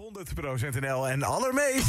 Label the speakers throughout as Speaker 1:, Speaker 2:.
Speaker 1: 100% NL en allermeest...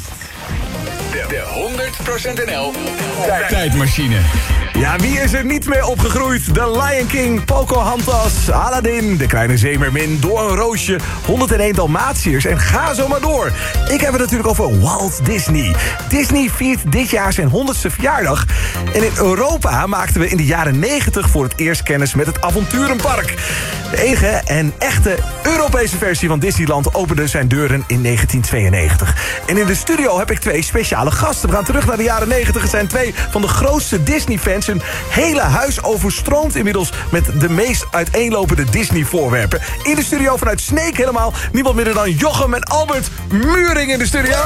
Speaker 2: De 100% NL tijdmachine.
Speaker 1: Ja, wie is er niet mee opgegroeid? The Lion King, Pocahontas, Aladdin, De Kleine Zeemermin, Door een Roosje, 101 Dalmatiërs en ga zo maar door. Ik heb het natuurlijk over Walt Disney. Disney viert dit jaar zijn 100ste verjaardag. En in Europa maakten we in de jaren 90 voor het eerst kennis met het Avonturenpark. De enige en echte Europese versie van Disneyland opende zijn deuren in 1992. En in de studio heb ik twee speciale gasten. We gaan terug naar de jaren 90. Het zijn twee van de grootste Disney-fans. Hun hele huis overstroomt inmiddels met de meest uiteenlopende Disney-voorwerpen. In de studio vanuit Sneek helemaal. Niemand minder dan Jochem en Albert Muring in de studio.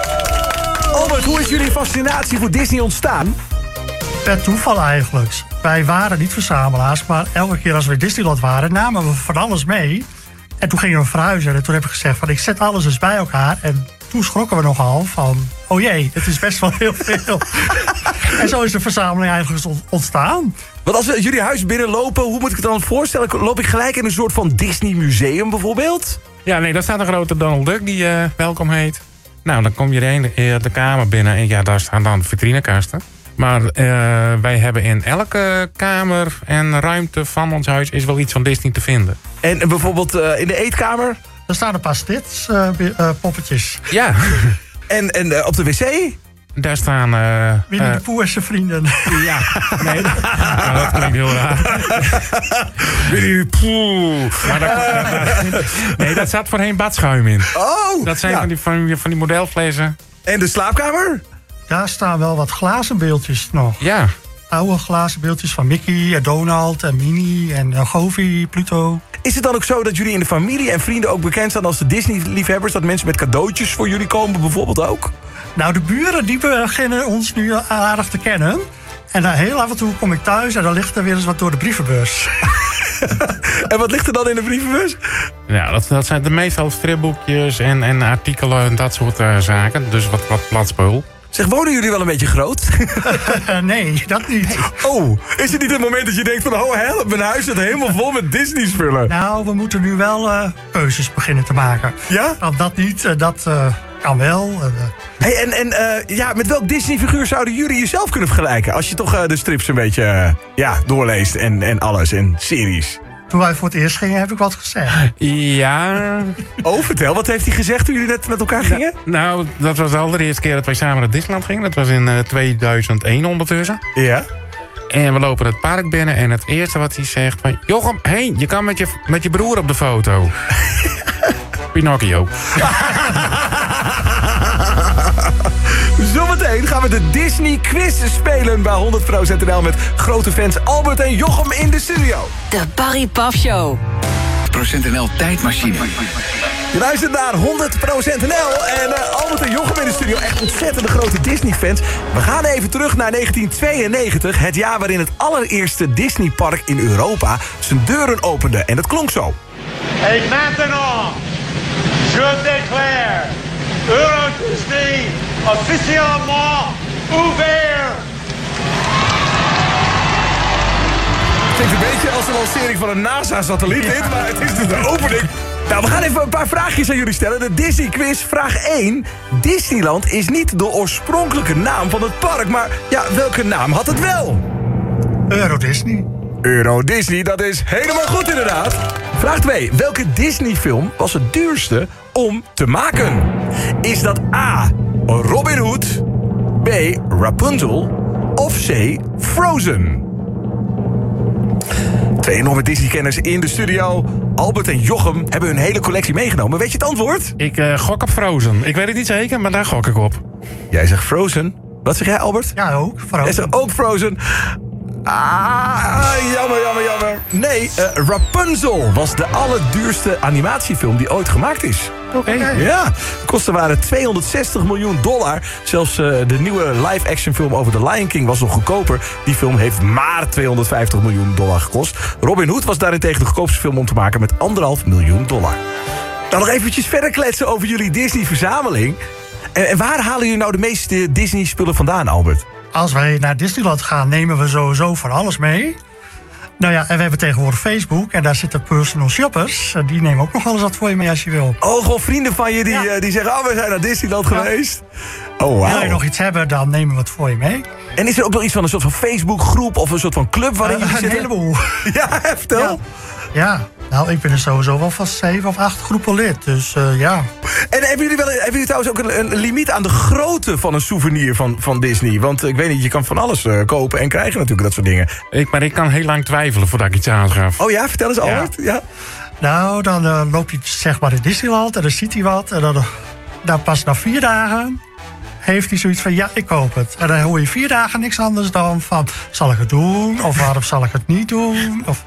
Speaker 1: Albert, hoe is jullie fascinatie voor Disney ontstaan?
Speaker 3: Per toeval eigenlijk. Wij waren niet verzamelaars, maar elke keer als we in Disneyland waren, namen we van alles mee. En toen gingen we verhuizen en toen heb ik gezegd van ik zet alles eens bij elkaar. En toen schrokken we nogal van, oh jee, het is best wel heel veel. En zo is de verzameling eigenlijk ontstaan.
Speaker 1: Want als we jullie huis binnenlopen, hoe moet ik het dan voorstellen? Loop ik gelijk in een soort van Disney museum bijvoorbeeld?
Speaker 4: Ja, nee, daar staat een grote Donald Duck die welkom heet. Nou, dan kom je de kamer binnen en ja, daar staan dan vitrinekasten. Maar wij hebben in elke kamer en ruimte van ons huis is wel iets van Disney te vinden.
Speaker 1: En bijvoorbeeld in de eetkamer?
Speaker 3: Er staan een paar Stitch poppetjes.
Speaker 1: Ja. En op de wc?
Speaker 4: Daar staan...
Speaker 3: Winnie de Pooh en zijn vrienden.
Speaker 4: Ja, nee, dat klinkt heel raar.
Speaker 1: Winnie de Pooh.
Speaker 4: Nee, daar zat voorheen badschuim in.
Speaker 1: Oh!
Speaker 4: Dat zijn van die modelflessen.
Speaker 1: En de slaapkamer?
Speaker 3: Daar staan wel wat glazen beeldjes nog.
Speaker 4: Ja.
Speaker 3: Oude glazen beeldjes van Mickey en Donald en Minnie en Goofy, Pluto.
Speaker 1: Is het dan ook zo dat jullie in de familie en vrienden ook bekend staan als de Disney-liefhebbers? Dat mensen met cadeautjes voor jullie komen bijvoorbeeld ook?
Speaker 3: Nou, de buren die beginnen ons nu aardig te kennen. En dan heel af en toe kom ik thuis en dan ligt er weer eens wat door de brievenbus.
Speaker 1: En wat ligt er dan in de brievenbus?
Speaker 4: Ja, dat zijn de meestal stripboekjes en artikelen en dat soort zaken. Dus wat platspeul.
Speaker 1: Zeg, wonen jullie wel een beetje groot?
Speaker 3: Nee, dat niet.
Speaker 1: Oh, is het niet het moment dat je denkt van... oh, help, mijn huis zit helemaal vol met Disney-spullen?
Speaker 3: Nou, we moeten nu wel keuzes beginnen te maken.
Speaker 1: Ja?
Speaker 3: Nou, dat niet, dat kan wel.
Speaker 1: Ja, met welk Disney-figuur zouden jullie jezelf kunnen vergelijken? Als je toch de strips een beetje doorleest en alles en series.
Speaker 3: Toen wij voor het eerst gingen, heb ik wat gezegd.
Speaker 4: Ja.
Speaker 1: Oh, vertel, wat heeft hij gezegd toen jullie net met elkaar gingen?
Speaker 4: Nou, dat was de allereerste keer dat wij samen naar Disneyland gingen. Dat was in 2001 ondertussen.
Speaker 1: Ja.
Speaker 4: En we lopen het park binnen en het eerste wat hij zegt van... Jochem, heen, je kan met je broer op de foto. Pinocchio.
Speaker 1: Zometeen gaan we de Disney Quiz spelen bij 100% NL met grote fans Albert en Jochem in de studio.
Speaker 5: De Barry Paf Show.
Speaker 2: 100% NL tijdmachine.
Speaker 1: Je luistert naar 100% NL en Albert en Jochem in de studio. Echt ontzettende grote Disney-fans. We gaan even terug naar 1992. Het jaar waarin het allereerste Disneypark in Europa zijn deuren opende. En dat klonk zo.
Speaker 6: Et maintenant, je déclare Euro Disney officiellement ouvert.
Speaker 1: Het klinkt een beetje als de lancering van een NASA-satelliet, maar het is dus de opening. Nou, we gaan even een paar vraagjes aan jullie stellen. De Disney Quiz, vraag 1. Disneyland is niet de oorspronkelijke naam van het park, maar ja, welke naam had het wel?
Speaker 3: Euro Disney.
Speaker 1: Euro Disney, dat is helemaal goed inderdaad. Vraag 2. Welke Disney-film was het duurste om te maken? Is dat A. Robin Hood, B. Rapunzel of C. Frozen? Twee enorme Disney-kenners in de studio. Albert en Jochem hebben hun hele collectie meegenomen. Weet je het antwoord?
Speaker 4: Ik gok op Frozen. Ik weet het niet zeker, maar daar gok ik op.
Speaker 1: Jij zegt Frozen. Wat zeg jij, Albert?
Speaker 3: Ja, ook. Frozen.
Speaker 1: Jij zegt ook Frozen. Jammer. Nee, Rapunzel was de allerduurste animatiefilm die ooit gemaakt is.
Speaker 4: Oké.
Speaker 1: Ja, de kosten waren $260 miljoen. Zelfs de nieuwe live-action film over The Lion King was nog goedkoper. Die film heeft maar $250 miljoen gekost. Robin Hood was daarentegen de goedkoopste film om te maken met $1,5 miljoen. Nou, nog eventjes verder kletsen over jullie Disney-verzameling. En waar halen jullie nou de meeste Disney-spullen vandaan, Albert?
Speaker 3: Als wij naar Disneyland gaan, nemen we sowieso van alles mee. Nou ja, en we hebben tegenwoordig Facebook. En daar zitten personal shoppers. Die nemen ook nog alles wat voor je mee als je wil.
Speaker 1: Oh, gewoon vrienden van je die zeggen... oh, we zijn naar Disneyland geweest. Oh, wauw.
Speaker 3: Wil je nog iets hebben, dan nemen we wat voor je mee.
Speaker 1: En is er ook nog iets van een soort van Facebookgroep... of een soort van club waarin jullie
Speaker 3: Een
Speaker 1: zitten?
Speaker 3: heleboel.
Speaker 1: Ja, vertel.
Speaker 3: Ja, nou, ik ben er sowieso wel van 7 of 8 groepen lid. Dus ja.
Speaker 1: En hebben jullie trouwens ook een limiet aan de grootte van een souvenir van Disney? Want ik weet niet, je kan van alles kopen en krijgen natuurlijk, dat soort dingen.
Speaker 4: Maar ik kan heel lang twijfelen voordat ik iets aanschaf.
Speaker 1: Oh ja, vertel eens, Albert. Ja.
Speaker 3: Nou, dan loop je zeg maar in Disneyland en dan ziet hij wat. En dan pas na 4 dagen heeft hij zoiets van, ja, ik koop het. En dan hoor je 4 dagen niks anders dan van, zal ik het doen? Of waarom zal ik het niet doen? Of...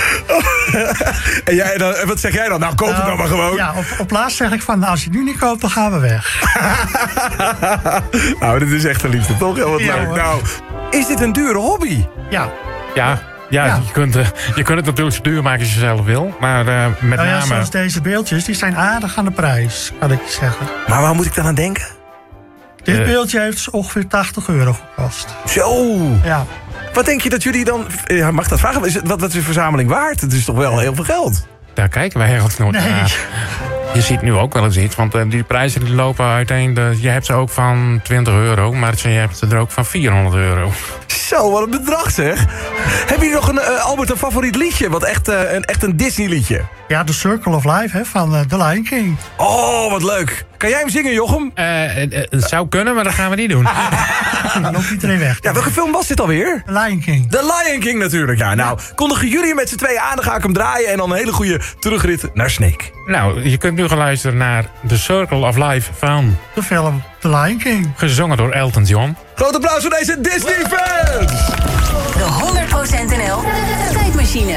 Speaker 1: En wat zeg jij dan? Nou, koop het dan maar gewoon.
Speaker 3: Ja, op laatst zeg ik van, nou, als je het nu niet koopt, dan gaan we weg.
Speaker 1: Nou, dit is echt een liefde, toch? Heel wat leuk.
Speaker 3: Hoor.
Speaker 1: Nou, is dit een dure hobby?
Speaker 3: Ja.
Speaker 4: Ja. Je kunt het natuurlijk zo duur maken als je zelf wil. Maar met name...
Speaker 3: Zoals deze beeldjes, die zijn aardig aan de prijs, kan ik je zeggen.
Speaker 1: Maar waar moet ik dan aan denken?
Speaker 3: Dit beeldje heeft ongeveer €80 gekost.
Speaker 1: Zo!
Speaker 3: Ja.
Speaker 1: Wat denk je dat jullie dan... Ja, mag ik dat vragen? Wat is een verzameling waard? Het is toch wel heel veel geld?
Speaker 4: Daar kijken wij heel nooit naar. Je ziet nu ook wel eens iets, want die prijzen die lopen uiteen. Je hebt ze ook van €20, maar je hebt ze er ook van €400.
Speaker 1: Zo, wat een bedrag zeg. Hebben jullie nog een favoriet liedje? Wat echt een Disney liedje?
Speaker 3: Ja, The Circle of Life hè, van The Lion King.
Speaker 1: Oh, wat leuk. Kan jij hem zingen, Jochem?
Speaker 4: Het zou kunnen, maar dat gaan we niet doen.
Speaker 3: Dan loopt iedereen weg.
Speaker 1: Ja, welke film was dit alweer?
Speaker 3: The Lion King.
Speaker 1: The Lion King natuurlijk, ja. Nou, kondigen jullie met z'n tweeën aan, dan ga ik hem draaien... en dan een hele goede terugrit naar Snake.
Speaker 4: Nou, je kunt nu gaan luisteren naar The Circle of Life van...
Speaker 3: De film The Lion King.
Speaker 4: Gezongen door Elton John.
Speaker 1: Groot applaus voor deze Disney-fans!
Speaker 5: De 100% NL Tijdmachine.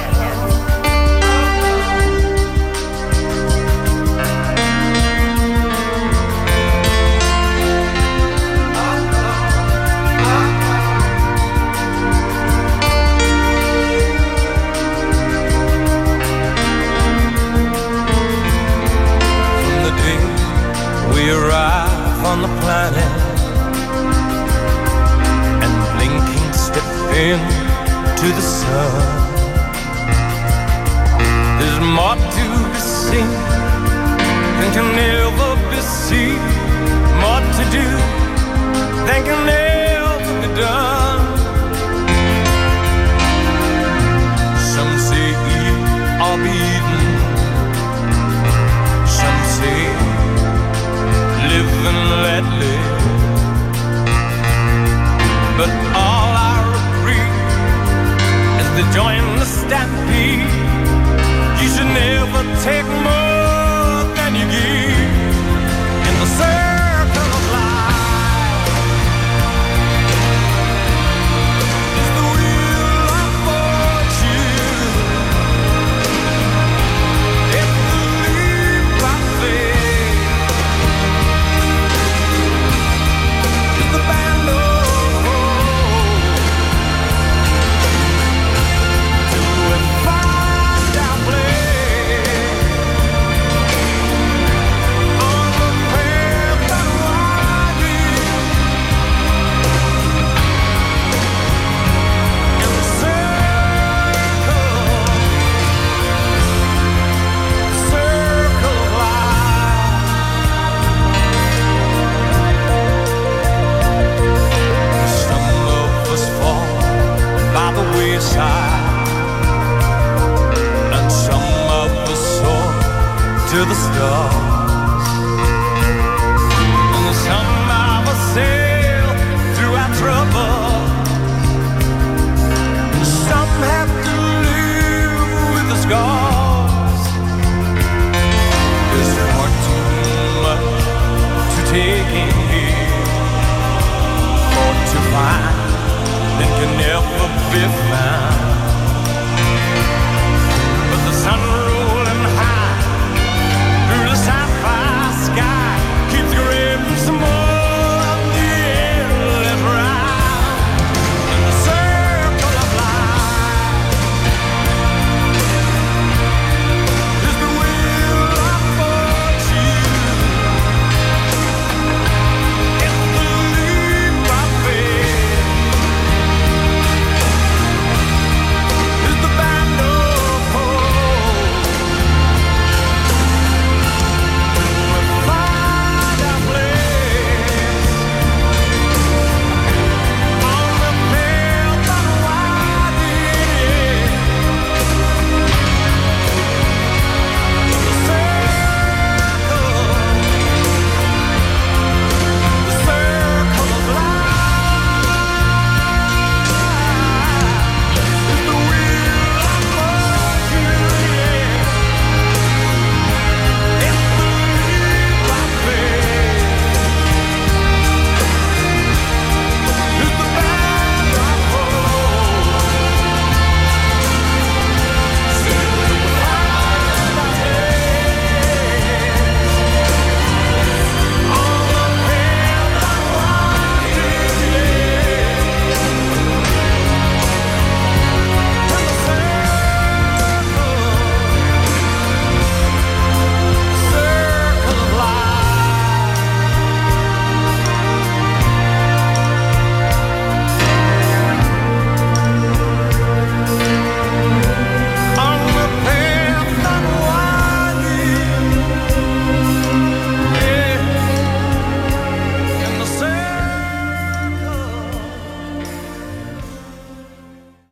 Speaker 7: We arrive on the planet and blinking step into the sun. There's more to be seen than can ever be seen, more to do than can ever be done. Some say eat or be eaten, some say live and let live. But all I agree is to join the stampede. You should never take more than you give in the circle of life. It's the wheel of fortune. It's the leap of faith. The band of hope. Do it find our place on the path that winding in the circle of life. Some of us fall by the wayside, and some of us soar to the stars, and some of us sail through our trouble. Some have to live with the scars. There's far too much to take in here, or to find that can never be found.